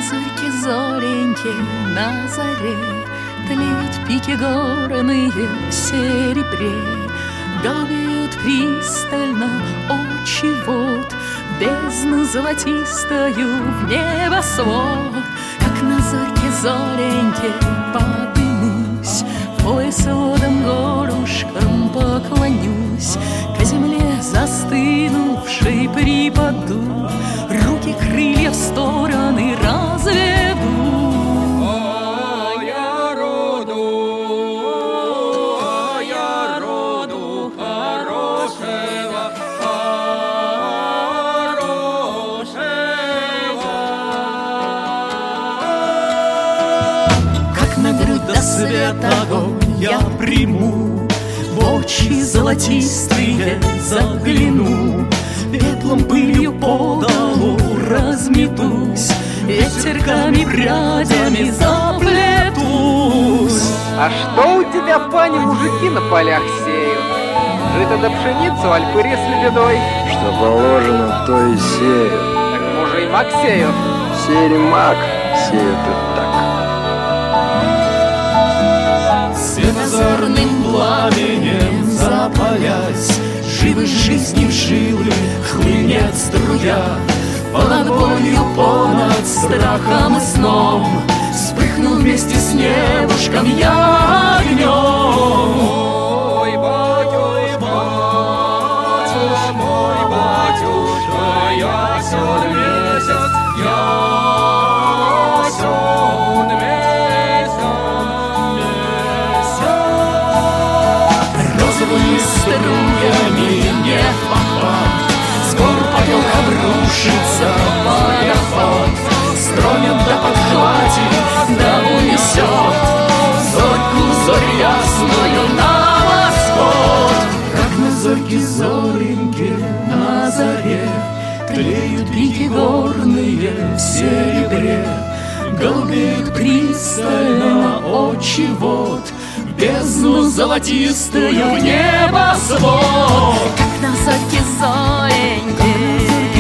зорьке зореньке, на заре тлеют пики горные в серебре. Голубеют пристально очи вод, бездну золотистою в небосвод. Как на зорьке зореньке подымусь, в пояс водам горушкам поклонюсь, ко земле застынувшей припаду, руки крылья в стороны разведу. Свет огонь я приму, в очи золотистые загляну, пеплом пылью по долу разметусь, ветерками прядями заплетусь. А что у тебя, пани, мужики на полях сеют? Жито да пшеницу, аль пыри с лебедой? Что положено, то и сеют. Так мужи и мак сеют. Серемак сеют и так. Светозорным пламенем запалясь, живы жизни в жилы хлынет струя. Понад болью, понад страхом и сном вспыхнул вместе с небушком я огнем. Мой батюшка, ясен месяц, ясен месяц. Розовыми струями не в попад, с гор поток обрушится водопад, стронет да подхватит, да унесет зорьку, зорь ясную на восход. Как на зорьке зореньке на заре тлеют пики горные в серебре. Голубеют пристально очи вод, бездну золотистую в небосвод. Как на зорьке зореньке